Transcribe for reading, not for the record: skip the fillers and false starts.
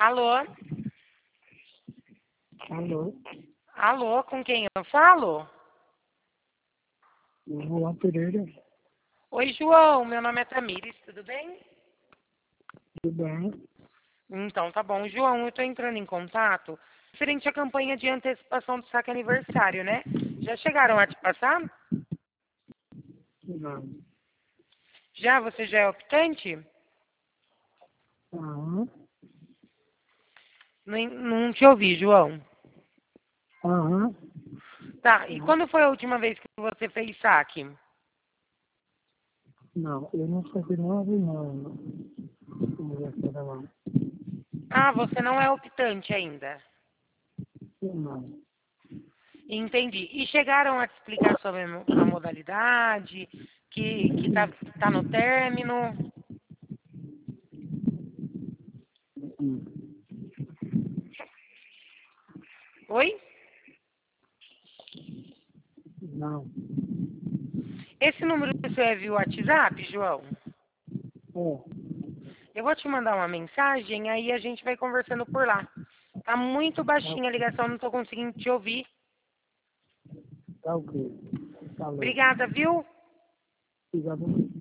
Alô? Alô? Alô, com quem eu falo? João Pereira, Oi, João, meu nome é Tamires, tudo bem? tudo bem? Então, tá bom. João, eu tô entrando em contato referente à campanha de antecipação do saque aniversário, né? Já chegaram a te passar? Não. Já? Você já é optante? Aham, Não te ouvi, João. aham. Tá, e quando foi a última vez que você fez saque? Não, eu não sabia nada, não. Conversa lá. Ah, você não é optante ainda. Não. Entendi. E chegaram a te explicar sobre a modalidade, que tá no término? Oi? Não. Esse número seu é via WhatsApp, João? É, Eu vou te mandar uma mensagem, aí a gente vai conversando por lá. Tá muito tá, baixinha a ligação, não tô conseguindo te ouvir. tá ok. Falou. Obrigada, viu? Obrigado.